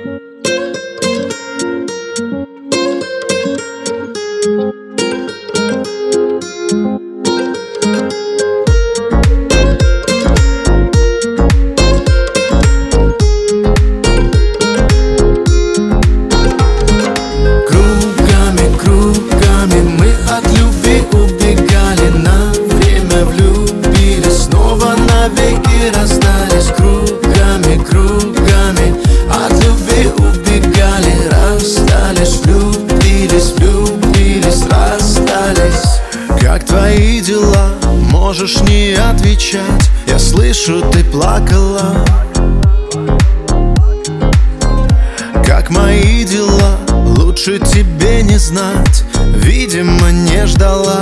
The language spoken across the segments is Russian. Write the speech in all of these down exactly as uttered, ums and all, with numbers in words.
Расстались кругами, кругами, от любви убегали, расстались, влюбились, влюбились, расстались. Как твои дела? Можешь не отвечать, я слышу, ты плакала. Как мои дела? Лучше тебе не знать, видимо, не ждала.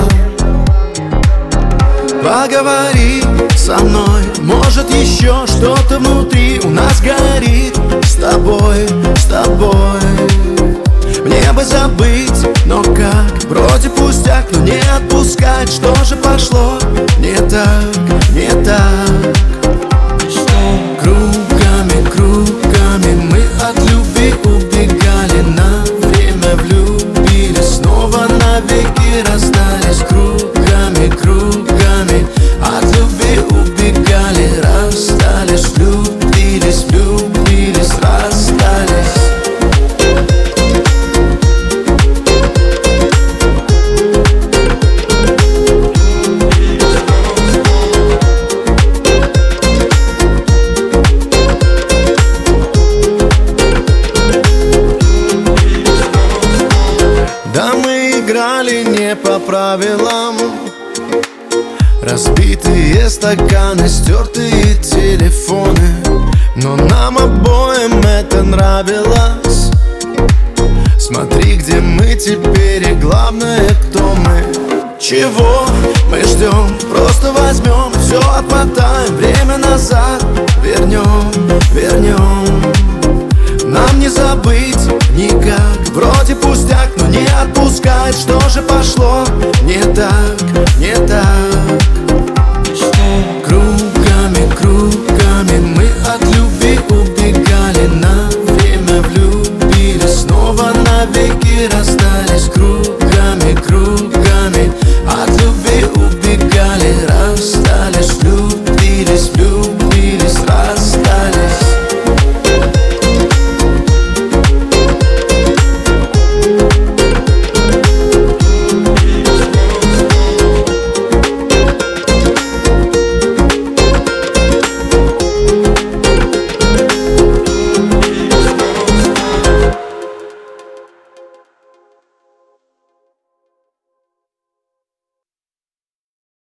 Поговори со мной, может еще что-то внутри у нас горит. С тобой, с тобой мне бы забыть, но как? Вроде пустяк, но не отпускать. Что же пошло не так, не так? Кругами, кругами мы от любви убегали, на время влюбились, снова навеки расстались. Кругами, кругами от любви убегали, расстались, влюбились, влюбились, расстались. Да, мы играли не по правилам. Разбитые стаканы, стертые телефоны, но нам обоим это нравилось. Смотри, где мы теперь, и главное, кто мы. Чего мы ждем? Просто возьмем, все отмотаем, время назад вернем, вернем. Нам не забыть никак, вроде пустяк, но не отпускать. Что же пошло не так?